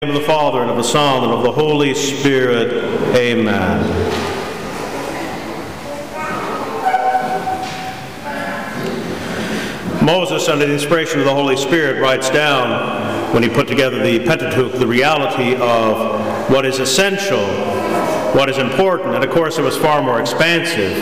In the name of the Father, and of the Son, and of the Holy Spirit. Amen. Moses, under the inspiration of the Holy Spirit, writes down, when he put together the Pentateuch, the reality of what is essential, what is important. And of course it was far more expansive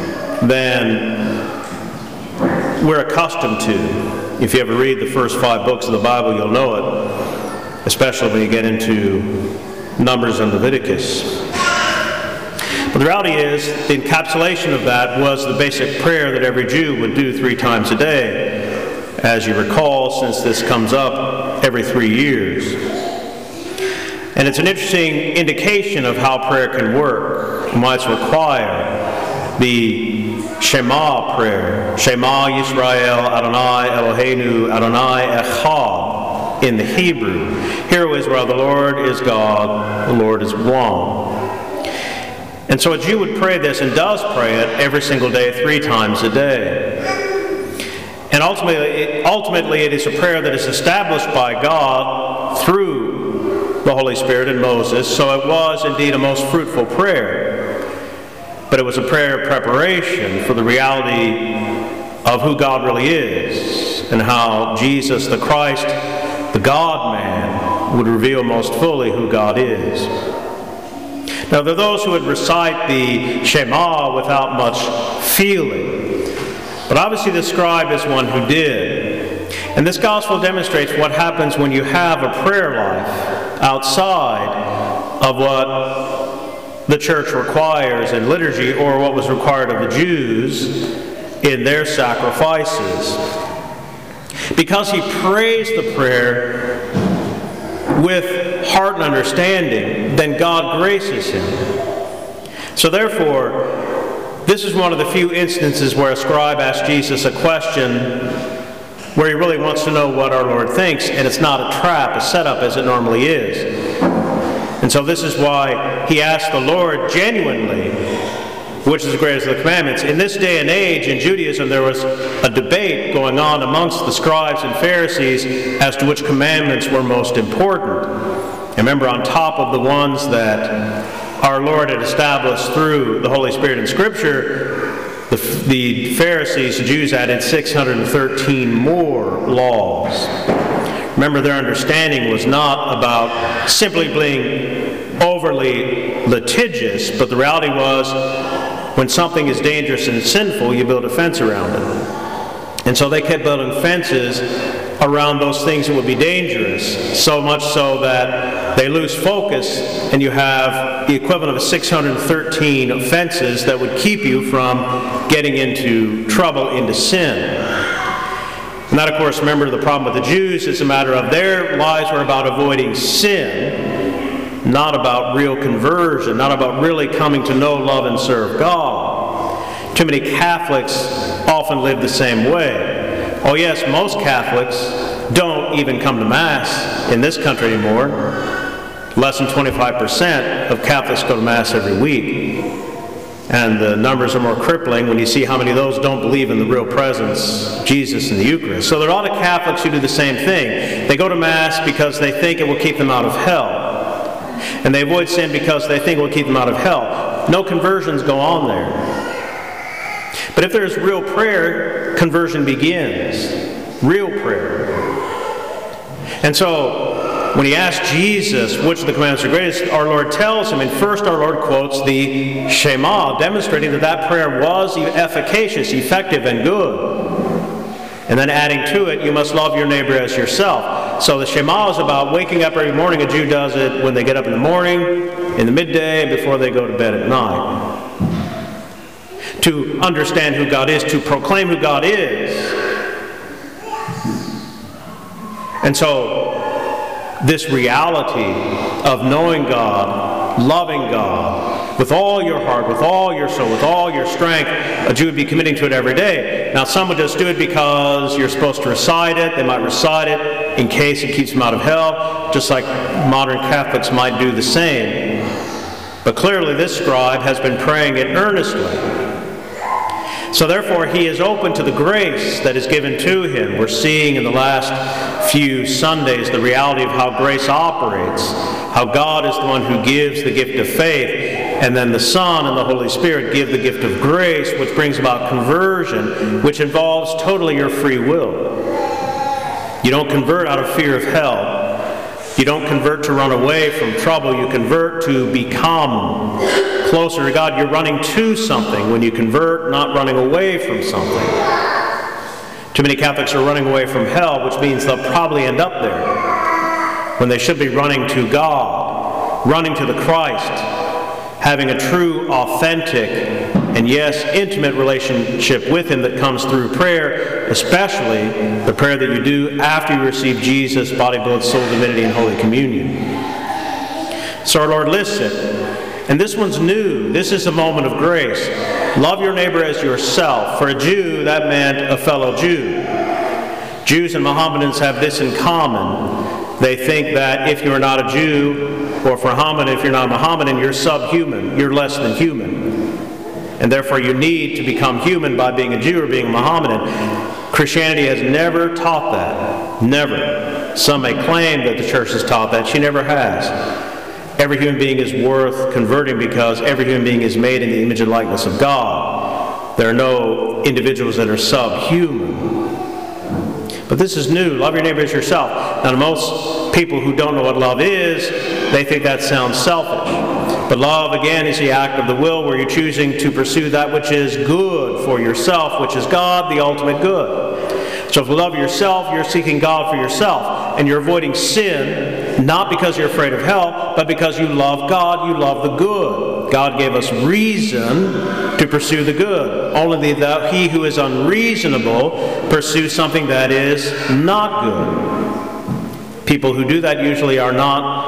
than we're accustomed to. If you ever read the first 5 books of the Bible, you'll know it. Especially when you get into Numbers and Leviticus. But the reality is, the encapsulation of that was the basic prayer that every Jew would do 3 times a day. As you recall, since this comes up every 3 years. And it's an interesting indication of how prayer can work and why it's required. The Shema prayer, Shema Yisrael Adonai Eloheinu Adonai Echad. In the Hebrew, hear, O Israel, the Lord is God, the Lord is one. And so a Jew would pray this, and does pray it every single day, 3 times a day. And ultimately it is a prayer that is established by God through the Holy Spirit and Moses, so it was indeed a most fruitful prayer. But it was a prayer of preparation for the reality of who God really is, and how Jesus the Christ, the God-man, would reveal most fully who God is. Now, there are those who would recite the Shema without much feeling, but obviously the scribe is one who did. And this gospel demonstrates what happens when you have a prayer life outside of what the church requires in liturgy, or what was required of the Jews in their sacrifices. Because he prays the prayer with heart and understanding, then God graces him. So therefore, this is one of the few instances where a scribe asks Jesus a question where he really wants to know what our Lord thinks, and it's not a trap, a setup as it normally is. And so this is why he asked the Lord genuinely, which is the greatest of the commandments. In this day and age, in Judaism, there was a debate going on amongst the scribes and Pharisees as to which commandments were most important. And remember, on top of the ones that our Lord had established through the Holy Spirit in Scripture, the Pharisees, the Jews, added 613 more laws. Remember, their understanding was not about simply being overly litigious, but the reality was, when something is dangerous and sinful, you build a fence around it. And so they kept building fences around those things that would be dangerous, so much so that they lose focus, and you have the equivalent of 613 fences that would keep you from getting into trouble, into sin. And that, of course, remember, the problem with the Jews is a matter of their lives were about avoiding sin, not about real conversion, not about really coming to know, love, and serve God. Too many Catholics often live the same way. Oh yes, most Catholics don't even come to Mass in this country anymore. Less than 25% of Catholics go to Mass every week. And the numbers are more crippling when you see how many of those don't believe in the real presence, Jesus in the Eucharist. So there are a lot of Catholics who do the same thing. They go to Mass because they think it will keep them out of hell. And they avoid sin because they think it will keep them out of hell. No conversions go on there. But if there's real prayer, conversion begins. Real prayer. And so, when he asks Jesus which of the commandments are greatest, our Lord tells him, and first our Lord quotes the Shema, demonstrating that that prayer was efficacious, effective, and good. And then adding to it, you must love your neighbor as yourself. So the Shema is about waking up every morning. A Jew does it when they get up in the morning, in the midday, and before they go to bed at night. To understand who God is, to proclaim who God is. And so, this reality of knowing God, loving God, with all your heart, with all your soul, with all your strength, a Jew would be committing to it every day. Now, some would just do it because you're supposed to recite it. They might recite it in case it keeps them out of hell, just like modern Catholics might do the same. But clearly, this scribe has been praying it earnestly. So therefore, he is open to the grace that is given to him. We're seeing in the last few Sundays the reality of how grace operates, how God is the one who gives the gift of faith, and then the Son and the Holy Spirit give the gift of grace, which brings about conversion, which involves totally your free will. You don't convert out of fear of hell. You don't convert to run away from trouble. You convert to become closer to God. You're running to something when you convert, not running away from something. Too many Catholics are running away from hell, which means they'll probably end up there, when they should be running to God, running to the Christ, having a true, authentic, and yes, intimate relationship with Him that comes through prayer, especially the prayer that you do after you receive Jesus, body, blood, soul, divinity, and Holy Communion. So our Lord lists it. And this one's new. This is a moment of grace. Love your neighbor as yourself. For a Jew, that meant a fellow Jew. Jews and Mohammedans have this in common. They think that if you're not a Jew, or for Muhammad, if you're not a Mohammedan, you're subhuman. You're less than human. And therefore you need to become human by being a Jew or being a Mohammedan. Christianity has never taught that. Never. Some may claim that the church has taught that. She never has. Every human being is worth converting because every human being is made in the image and likeness of God. There are no individuals that are subhuman. But this is new. Love your neighbor as yourself. Now, to most people who don't know what love is, they think that sounds selfish. But love, again, is the act of the will where you're choosing to pursue that which is good for yourself, which is God, the ultimate good. So if you love yourself, you're seeking God for yourself. And you're avoiding sin, not because you're afraid of hell, but because you love God, you love the good. God gave us reason to pursue the good. Only he who is unreasonable pursues something that is not good. People who do that usually are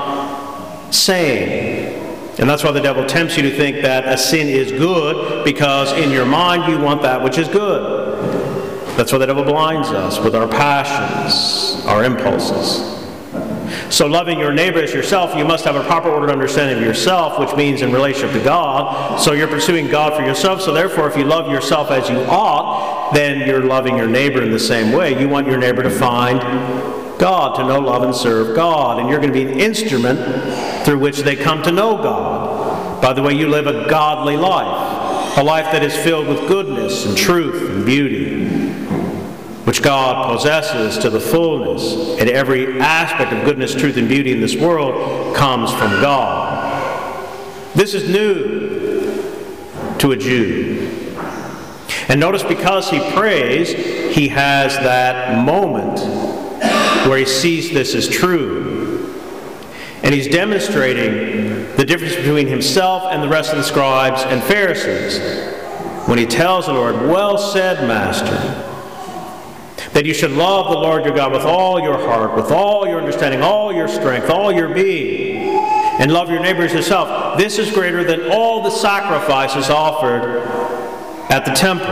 not sane. And that's why the devil tempts you to think that a sin is good, because in your mind you want that which is good. That's why the devil blinds us with our passions, our impulses. So loving your neighbor as yourself, you must have a proper ordered understanding of yourself, which means in relationship to God. So you're pursuing God for yourself. So therefore, if you love yourself as you ought, then you're loving your neighbor in the same way. You want your neighbor to find God, to know, love, and serve God. And you're going to be an instrument through which they come to know God. By the way, you live a godly life, a life that is filled with goodness and truth and beauty, which God possesses to the fullness. And every aspect of goodness, truth, and beauty in this world comes from God. This is new to a Jew. And notice, because he prays, he has that moment where he sees this as true. And he's demonstrating the difference between himself and the rest of the scribes and Pharisees when he tells the Lord, "Well said, Master, that you should love the Lord your God with all your heart, with all your understanding, all your strength, all your being, and love your neighbor as yourself. This is greater than all the sacrifices offered at the temple."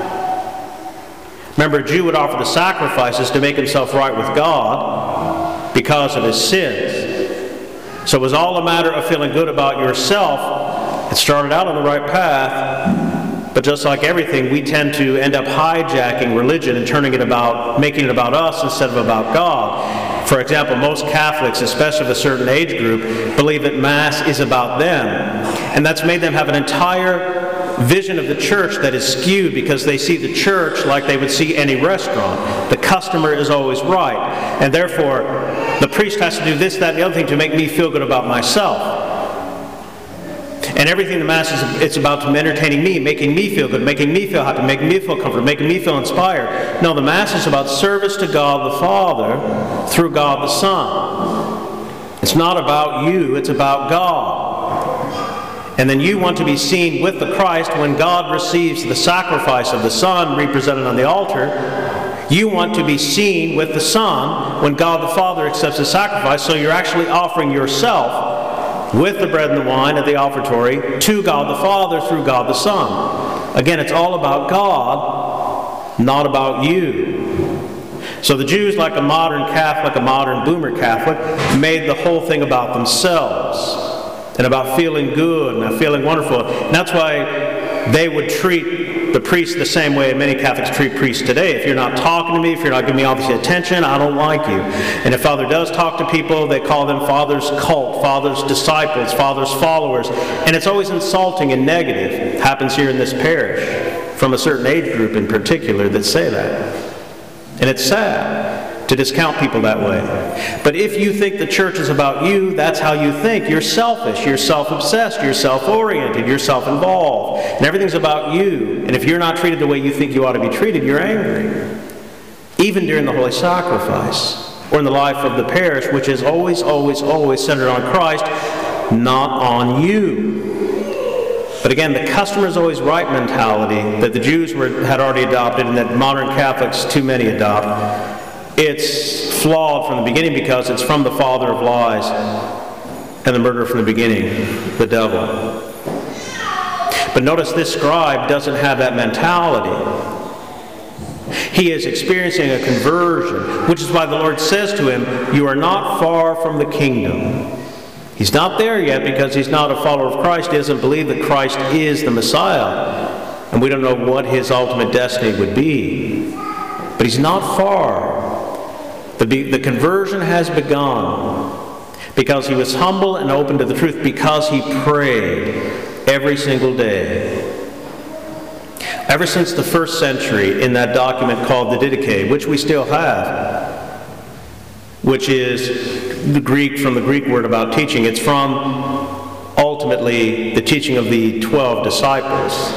Remember, a Jew would offer the sacrifices to make himself right with God because of his sins. So it was all a matter of feeling good about yourself. It started out on the right path, but just like everything, we tend to end up hijacking religion and making it about us instead of about God. For example, most Catholics, especially of a certain age group, believe that Mass is about them. And that's made them have an entire vision of the church that is skewed, because they see the church like they would see any restaurant. The customer is always right. And therefore, the priest has to do this, that, and the other thing to make me feel good about myself. And everything the Mass is, it's about entertaining me, making me feel good, making me feel happy, making me feel comforted, making me feel inspired. No, the Mass is about service to God the Father through God the Son. It's not about you, it's about God. And then you want to be seen with the Christ when God receives the sacrifice of the Son represented on the altar. You want to be seen with the Son when God the Father accepts the sacrifice. So you're actually offering yourself with the bread and the wine at the offertory to God the Father through God the Son. Again, it's all about God, not about you. So the Jews, like a modern Catholic, a modern boomer Catholic, made the whole thing about themselves and about feeling good and feeling wonderful. And that's why they would treat the priest the same way many Catholics treat priests today. If you're not talking to me, if you're not giving me all this attention, I don't like you. And if Father does talk to people, they call them Father's cult, Father's disciples, Father's followers. And it's always insulting and negative. It happens here in this parish, from a certain age group in particular that say that. And it's sad to discount people that way. But if you think the church is about you, that's how you think. You're selfish, you're self-obsessed, you're self-oriented, you're self-involved, and everything's about you. And if you're not treated the way you think you ought to be treated, you're angry. Even during the Holy Sacrifice, or in the life of the parish, which is always, always, always centered on Christ, not on you. But again, the customer is always right mentality that the Jews had already adopted and that modern Catholics, too many, adopt. It's flawed from the beginning because it's from the father of lies and the murderer from the beginning, the devil. But notice this scribe doesn't have that mentality. He is experiencing a conversion, which is why the Lord says to him, "You are not far from the kingdom." He's not there yet because he's not a follower of Christ. He doesn't believe that Christ is the Messiah. And we don't know what his ultimate destiny would be. But he's not far. The conversion has begun because he was humble and open to the truth, because he prayed every single day. Ever since the first century, in that document called the Didache, which we still have, which is the Greek, from the Greek word about teaching, it's from ultimately the teaching of the 12 disciples.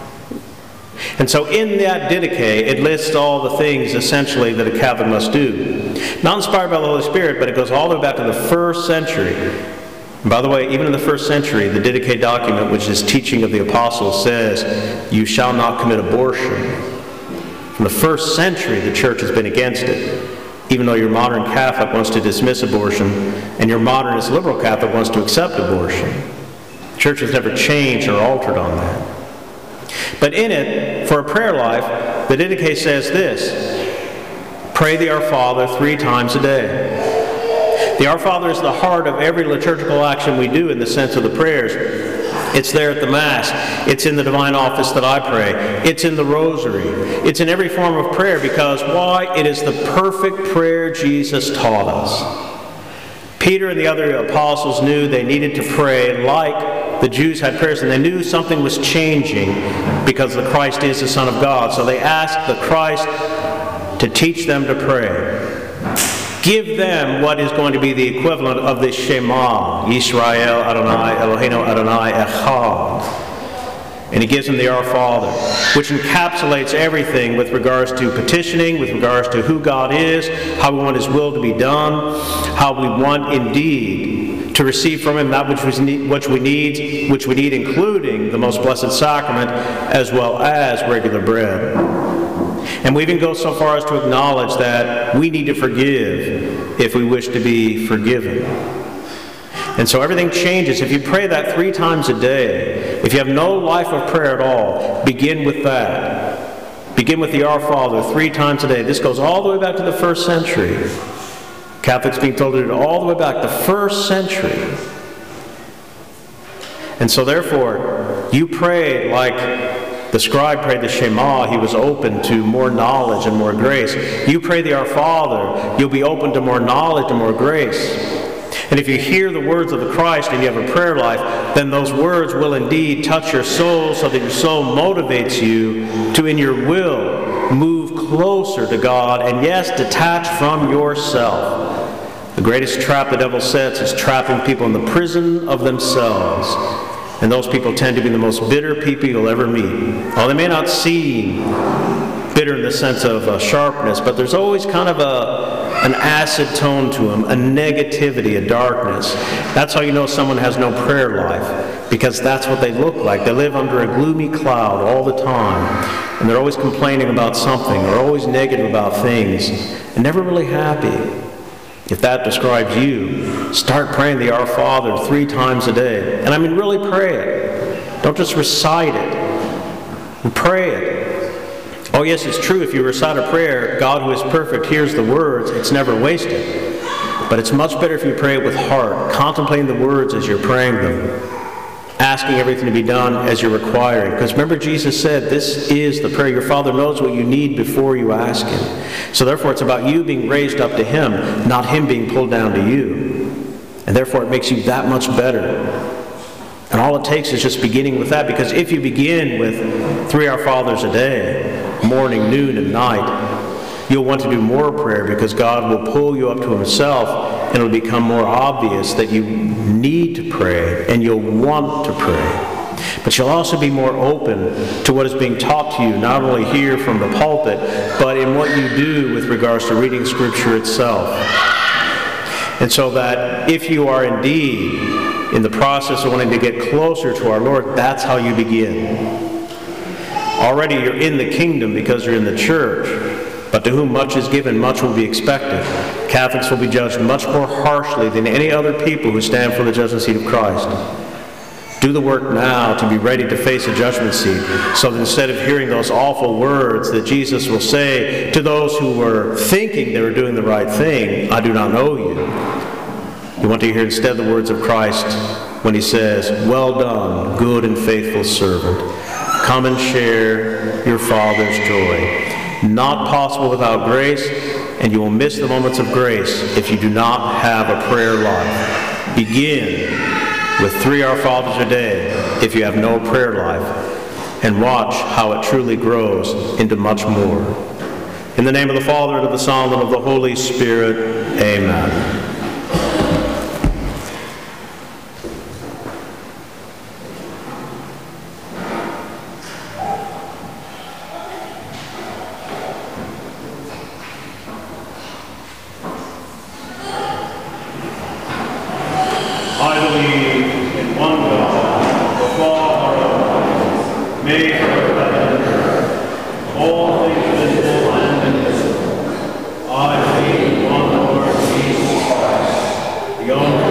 And so in that Didache, it lists all the things essentially that a Catholic must do. Not inspired by the Holy Spirit, but it goes all the way back to the first century. And by the way, even in the first century, the Didache document, which is teaching of the apostles, says, "You shall not commit abortion." From the first century, the church has been against it. Even though your modern Catholic wants to dismiss abortion, and your modernist liberal Catholic wants to accept abortion. The church has never changed or altered on that. But in it, for a prayer life, the Didache says this: pray the Our Father 3 times a day. The Our Father is the heart of every liturgical action we do in the sense of the prayers. It's there at the Mass. It's in the divine office that I pray. It's in the Rosary. It's in every form of prayer because, why? It is the perfect prayer Jesus taught us. Peter and the other apostles knew they needed to pray like the Jews had prayers, and they knew something was changing because the Christ is the Son of God. So they asked the Christ to teach them to pray. Give them what is going to be the equivalent of the Shema, Yisrael Adonai Eloheinu Adonai Echad. And he gives them the Our Father, which encapsulates everything with regards to petitioning, with regards to who God is, how we want his will to be done, how we want indeed to receive from him that which we need, including the most blessed sacrament, as well as regular bread. And we even go so far as to acknowledge that we need to forgive if we wish to be forgiven. And so everything changes. If you pray that 3 times a day, if you have no life of prayer at all, begin with that. Begin with the Our Father 3 times a day. This goes all the way back to the first century. Catholics being told to do it all the way back to the first century. And so therefore, you pray like the scribe prayed the Shema. He was open to more knowledge and more grace. You pray the Our Father. You'll be open to more knowledge and more grace. And if you hear the words of the Christ and you have a prayer life, then those words will indeed touch your soul so that your soul motivates you to, in your will, move closer to God and, yes, detach from yourself. The greatest trap the devil sets is trapping people in the prison of themselves. And those people tend to be the most bitter people you'll ever meet. Well, they may not seem bitter in the sense of sharpness, but there's always kind of an acid tone to them, a negativity, a darkness. That's how you know someone has no prayer life, because that's what they look like. They live under a gloomy cloud all the time, and they're always complaining about something, or always negative about things, and never really happy. If that describes you, start praying the Our Father 3 times a day. And I mean, really pray it. Don't just recite it. Pray it. Oh yes, it's true, if you recite a prayer, God who is perfect hears the words. It's never wasted. But it's much better if you pray it with heart, contemplating the words as you're praying them. asking everything to be done as you're requiring. Because remember, Jesus said, this is the prayer. Your Father knows what you need before you ask Him. So therefore, it's about you being raised up to Him, not Him being pulled down to you. And therefore, it makes you that much better. And all it takes is just beginning with that. Because if you begin with 3 Our Fathers a day, morning, noon, and night, you'll want to do more prayer because God will pull you up to Himself, and it'll become more obvious that you need to pray and you'll want to pray. But you'll also be more open to what is being taught to you, not only here from the pulpit, but in what you do with regards to reading Scripture itself. And so that if you are indeed in the process of wanting to get closer to our Lord, that's how you begin. Already you're in the kingdom because you're in the church. But to whom much is given, much will be expected. Catholics will be judged much more harshly than any other people who stand for the judgment seat of Christ. Do the work now to be ready to face a judgment seat, so that instead of hearing those awful words that Jesus will say to those who were thinking they were doing the right thing, I do not know you. You want to hear instead the words of Christ when He says, well done, good and faithful servant. Come and share your Father's joy. Not possible without grace, and you will miss the moments of grace if you do not have a prayer life. Begin with 3 Our Fathers a day if you have no prayer life, and watch how it truly grows into much more. In the name of the Father, and of the Son, and of the Holy Spirit, amen.